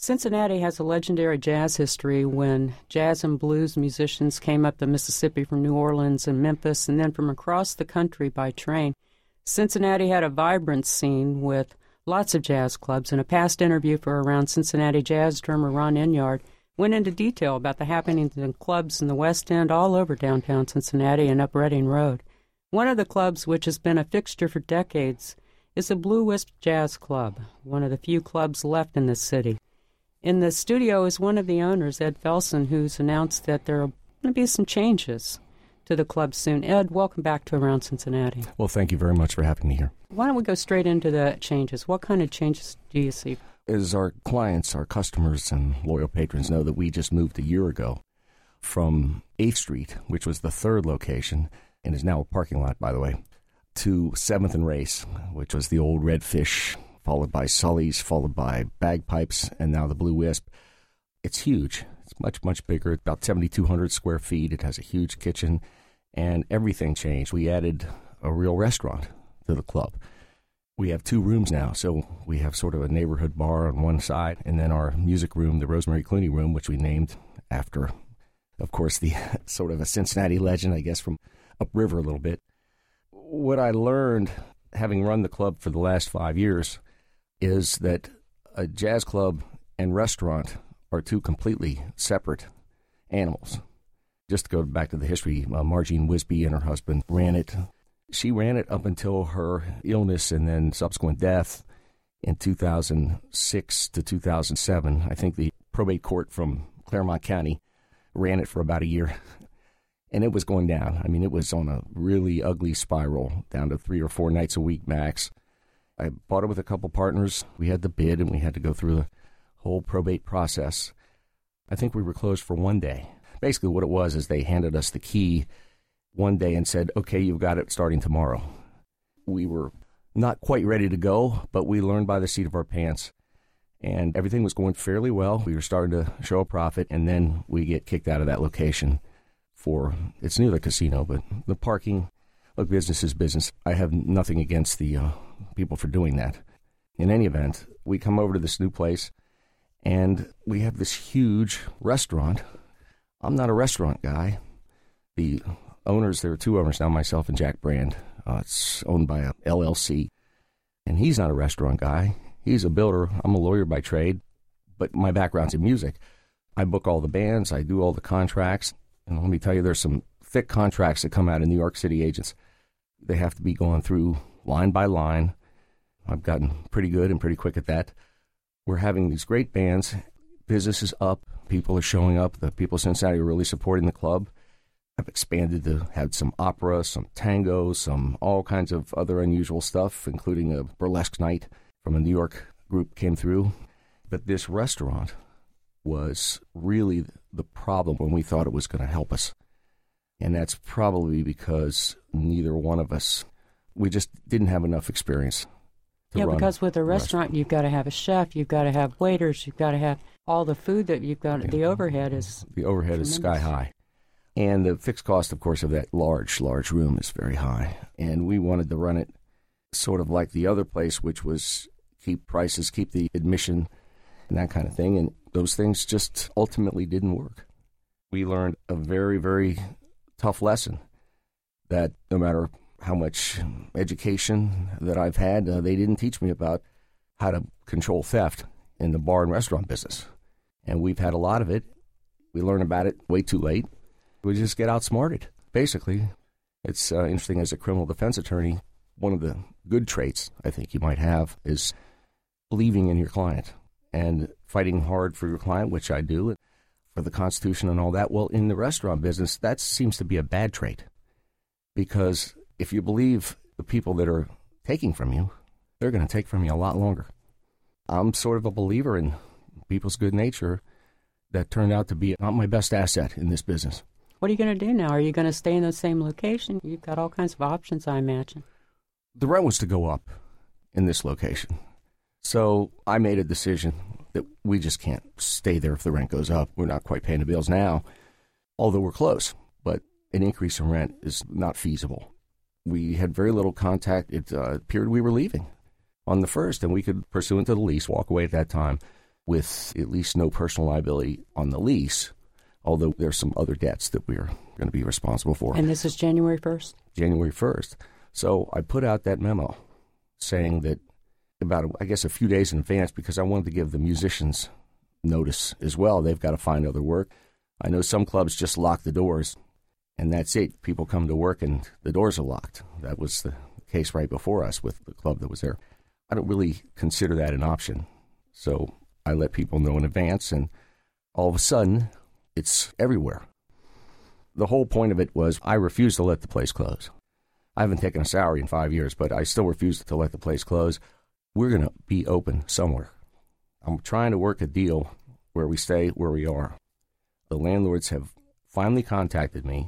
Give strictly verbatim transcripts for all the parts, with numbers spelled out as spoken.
Cincinnati has a legendary jazz history when jazz and blues musicians came up the Mississippi from New Orleans and Memphis and then from across the country by train. Cincinnati had a vibrant scene with lots of jazz clubs, and a past interview for Around Cincinnati jazz drummer Ron Inyard went into detail about the happenings in clubs in the West End all over downtown Cincinnati and up Reading Road. One of the clubs, which has been a fixture for decades, is the Blue Wisp Jazz Club, one of the few clubs left in this city. In the studio is one of the owners, Ed Felsen, who's announced that there are going to be some changes to the club soon. Ed, welcome back to Around Cincinnati. Well, thank you very much for having me here. Why don't we go straight into the changes? What kind of changes do you see? As our clients, our customers, and loyal patrons know that we just moved a year ago from eighth Street, which was the third location, and is now a parking lot, by the way, to seventh and Race, which was the old Redfish, followed by Sully's, followed by Bagpipes, and now the Blue Wisp. It's huge. It's much, much bigger, about seventy-two hundred square feet. It has a huge kitchen, and everything changed. We added a real restaurant to the club. We have two rooms now, so we have sort of a neighborhood bar on one side, and then our music room, the Rosemary Clooney room, which we named after, of course, the sort of a Cincinnati legend, I guess, from upriver a little bit. What I learned, having run the club for the last five years, is that a jazz club and restaurant are two completely separate animals. Just to go back to the history, uh, Margene Wisby and her husband ran it. She ran it up until her illness and then subsequent death in two thousand six to two thousand seven. I think the probate court from Claremont County ran it for about a year. And it was going down. I mean, it was on a really ugly spiral, down to three or four nights a week max. I bought it with a couple partners. We had the bid, and we had to go through the whole probate process. I think we were closed for one day. Basically what it was is they handed us the key one day and said, okay, you've got it starting tomorrow. We were not quite ready to go, but we learned by the seat of our pants. And everything was going fairly well. We were starting to show a profit, and then we get kicked out of that location for, it's near the casino, but the parking, look, business is business. I have nothing against the uh, people for doing that. In any event, we come over to this new place, and we have this huge restaurant. I'm not a restaurant guy. The owners, there are two owners now, myself and Jack Brand. Uh, it's owned by a L L C, and he's not a restaurant guy. He's a builder. I'm a lawyer by trade, but my background's in music. I book all the bands. I do all the contracts. And let me tell you, there's some thick contracts that come out of New York City agents. They have to be going through line by line. I've gotten pretty good and pretty quick at that. We're having these great bands. Business is up. People are showing up. The people of Cincinnati are really supporting the club. I've expanded to have some opera, some tango, some all kinds of other unusual stuff, including a burlesque night from a New York group came through. But this restaurant was really the problem when we thought it was going to help us. And that's probably because neither one of us, we just didn't have enough experience to Yeah, run because with a restaurant, restaurant, you've got to have a chef, you've got to have waiters, you've got to have all the food that you've got. Yeah. The overhead is The overhead tremendous. is sky high. And the fixed cost, of course, of that large, large room is very high. And we wanted to run it sort of like the other place, which was keep prices, keep the admission, and that kind of thing. And those things just ultimately didn't work. We learned a very, very tough lesson that no matter how much education that I've had, uh, they didn't teach me about how to control theft in the bar and restaurant business. And we've had a lot of it. We learn about it way too late. We just get outsmarted, basically. It's uh, interesting, as a criminal defense attorney, one of the good traits I think you might have is believing in your client and fighting hard for your client, which I do, for the Constitution and all that. Well, in the restaurant business, that seems to be a bad trait, because if you believe the people that are taking from you, they're going to take from you a lot longer. I'm sort of a believer in people's good nature. That turned out to be not my best asset in this business. What are you going to do now? Are you going to stay in the same location? You've got all kinds of options, I imagine. The rent was to go up in this location. So I made a decision that we just can't stay there if the rent goes up. We're not quite paying the bills now, although we're close. But an increase in rent is not feasible. We had very little contact. It uh, appeared we were leaving on the first, and we could, pursuant to the lease, walk away at that time. with at least no personal liability on the lease, although there's some other debts that we're going to be responsible for. And this is January first? January first. So I put out that memo saying that about, I guess, a few days in advance, because I wanted to give the musicians notice as well. They've got to find other work. I know some clubs just lock the doors, and that's it. People come to work and the doors are locked. That was the case right before us with the club that was there. I don't really consider that an option. So I let people know in advance, and all of a sudden, it's everywhere. The whole point of it was I refused to let the place close. I haven't taken a salary in five years, but I still refused to let the place close. We're going to be open somewhere. I'm trying to work a deal where we stay where we are. The landlords have finally contacted me.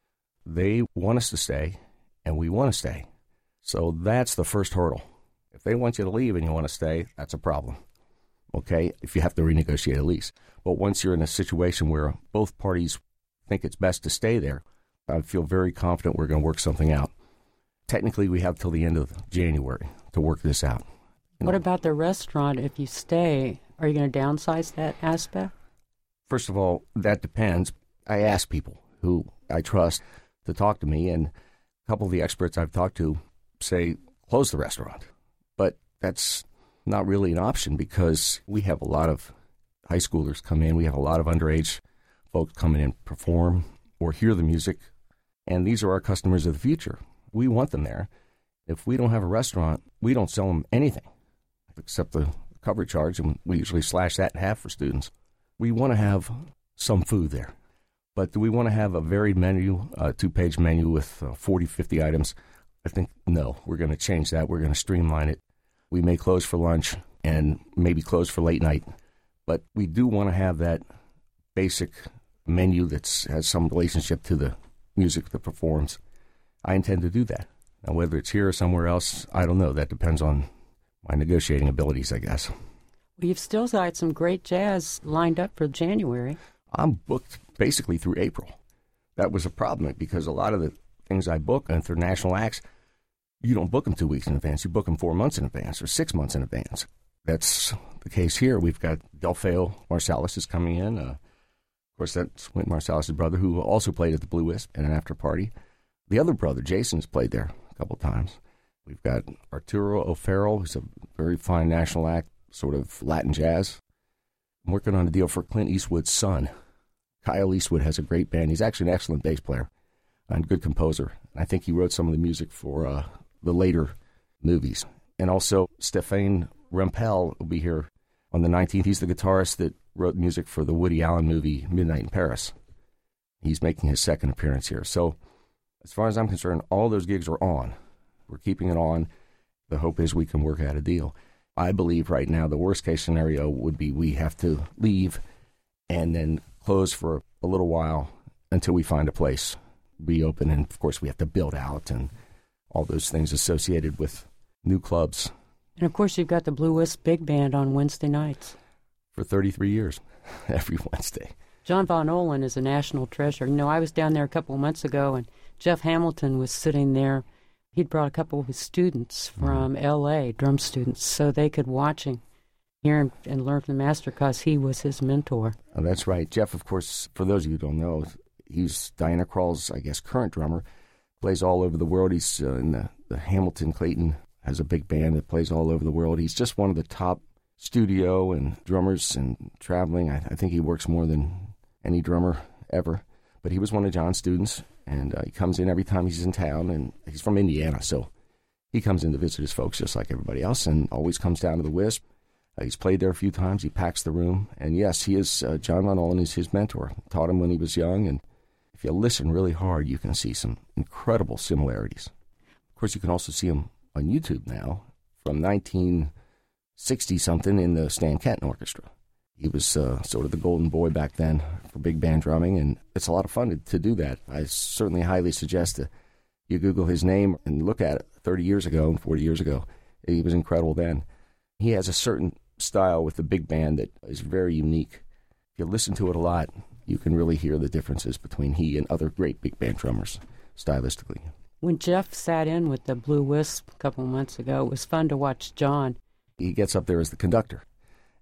They want us to stay, and we want to stay. So that's the first hurdle. If they want you to leave and you want to stay, that's a problem. Okay, if you have to renegotiate a lease. But once you're in a situation where both parties think it's best to stay there, I feel very confident we're going to work something out. Technically, we have till the end of January to work this out. You what know, about the restaurant? If you stay, are you going to downsize that aspect? First of all, that depends. I ask people who I trust to talk to me, and a couple of the experts I've talked to say, close the restaurant. But that's not really an option because we have a lot of high schoolers come in. We have a lot of underage folks come in and perform or hear the music, and these are our customers of the future. We want them there. If we don't have a restaurant, we don't sell them anything except the cover charge, and we usually slash that in half for students. We want to have some food there. But do we want to have a varied menu, a two-page menu with uh, forty, fifty items? I think, no. We're going to change that. We're going to streamline it. We may close for lunch and maybe close for late night. But we do want to have that basic menu that has some relationship to the music that performs. I intend to do that. Now, whether it's here or somewhere else, I don't know. That depends on my negotiating abilities, I guess. Well, you've still got some great jazz lined up for January. I'm booked basically through April. That was a problem because a lot of the things I book, international acts, you don't book them two weeks in advance. You book them four months in advance or six months in advance. That's the case here. We've got Delfeo Marsalis is coming in. Uh, of course, that's Wynton Marsalis' brother, who also played at the Blue Wisp in an after party. The other brother, Jason's played there a couple times. We've got Arturo O'Farrell, who's a very fine national act, sort of Latin jazz. I'm working on a deal for Clint Eastwood's son. Kyle Eastwood has a great band. He's actually an excellent bass player and good composer. I think he wrote some of the music for uh, the later movies. And also, Stéphane Rempel will be here on the nineteenth. He's the guitarist that wrote music for the Woody Allen movie Midnight in Paris. He's making his second appearance here. So, as far as I'm concerned, all those gigs are on. We're keeping it on. The hope is we can work out a deal. I believe right now the worst-case scenario would be we have to leave and then close for a little while until we find a place, reopen, and, of course, we have to build out and all those things associated with new clubs. And, of course, you've got the Blue Wisp Big Band on Wednesday nights. For thirty-three years, every Wednesday. John Von Ohlen is a national treasure. You know, I was down there a couple of months ago, and Jeff Hamilton was sitting there. He'd brought a couple of his students from mm. L A, drum students, so they could watch him, hear him, and learn from the master because he was his mentor. Oh, that's right. Jeff, of course, for those of you who don't know, he's Diana Krall's, I guess, current drummer. Plays all over the world. He's uh, in the, the Hamilton Clayton, has a big band that plays all over the world. He's just one of the top studio and drummers and traveling. I, I think he works more than any drummer ever. But he was one of John's students, and uh, he comes in every time he's in town, and he's from Indiana, so he comes in to visit his folks just like everybody else and always comes down to the Wisp. Uh, he's played there a few times. He packs the room. And, yes, he is uh, John Von Ohlen is his mentor. Taught him when he was young, and if you listen really hard, you can see some incredible similarities. Of course, you can also see him on YouTube now from nineteen sixty-something in the Stan Kenton Orchestra. He was uh, sort of the golden boy back then for big band drumming, and it's a lot of fun to, to do that. I certainly highly suggest that you Google his name and look at it thirty years ago and forty years ago. He was incredible then. He has a certain style with the big band that is very unique. If you listen to it a lot, you can really hear the differences between he and other great big band drummers stylistically. When Jeff sat in with the Blue Wisp a couple of months ago, it was fun to watch John. He gets up there as the conductor.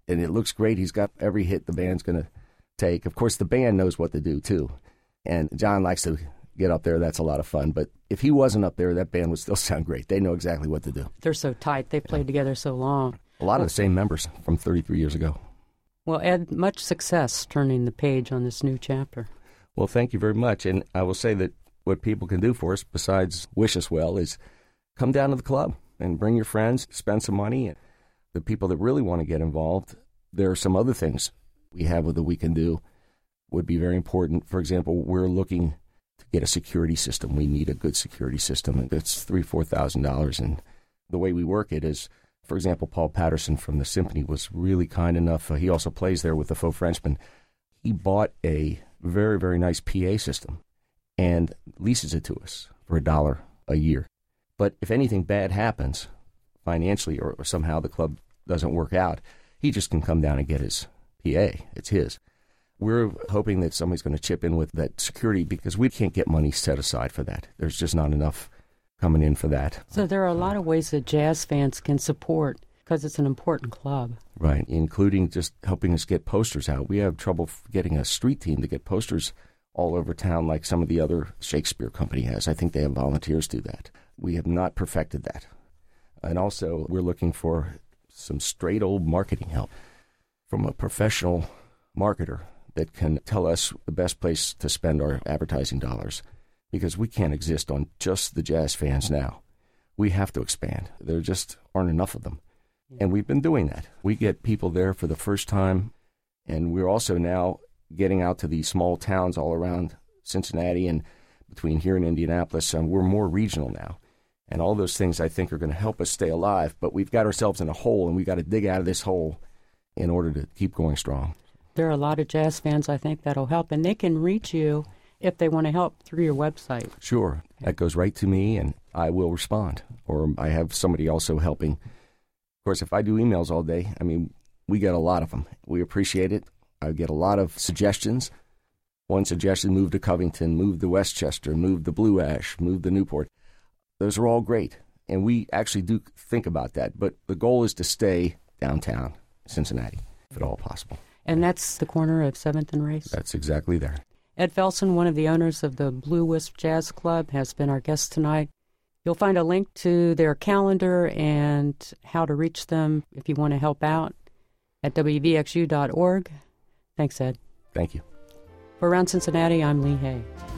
and it looks great. He's got every hit the band's going to take. Of course, the band knows what to do, too. And John likes to get up there. That's a lot of fun. But if he wasn't up there, that band would still sound great. They know exactly what to do. They're so tight. They played yeah. together so long. A lot well, of the same members from thirty-three years ago. Well, Ed, much success turning the page on this new chapter. Well, thank you very much. And I will say that what people can do for us, besides wish us well, is come down to the club and bring your friends, spend some money. And the people that really want to get involved, there are some other things we have that we can do would be very important. For example, we're looking to get a security system. We need a good security system. It's three thousand dollars, four thousand dollars. And the way we work it is, for example, Paul Patterson from the Symphony was really kind enough. Uh, he also plays there with the Faux Frenchman. He bought a very, very nice P A system and leases it to us for a dollar a year. But if anything bad happens financially or, or somehow the club doesn't work out, he just can come down and get his P A. It's his. We're hoping that somebody's going to chip in with that security because we can't get money set aside for that. There's just not enough coming in for that. So there are a lot of ways that jazz fans can support because it's an important club. Right, including just helping us get posters out. We have trouble getting a street team to get posters all over town like some of the other Shakespeare Company has. I think they have volunteers do that. We have not perfected that. And also, we're looking for some straight old marketing help from a professional marketer that can tell us the best place to spend our advertising dollars, because we can't exist on just the jazz fans now. We have to expand. There just aren't enough of them. And we've been doing that. We get people there for the first time, and we're also now getting out to these small towns all around Cincinnati and between here and Indianapolis, and we're more regional now. And all those things, I think, are going to help us stay alive, but we've got ourselves in a hole, and we've got to dig out of this hole in order to keep going strong. There are a lot of jazz fans, I think, that'll help, and they can reach you if they want to help through your website. Sure. That goes right to me, and I will respond. Or I have somebody also helping. Of course, if I do emails all day, I mean, we get a lot of them. We appreciate it. I get a lot of suggestions. One suggestion, move to Covington, move to Westchester, move to Blue Ash, move to Newport. Those are all great, and we actually do think about that. But the goal is to stay downtown Cincinnati, if at all possible. And that's the corner of seventh and Race? That's exactly there. Ed Felson, one of the owners of the Blue Wisp Jazz Club, has been our guest tonight. You'll find a link to their calendar and how to reach them if you want to help out at W V X U dot org. Thanks, Ed. Thank you. For Around Cincinnati, I'm Lee Hay.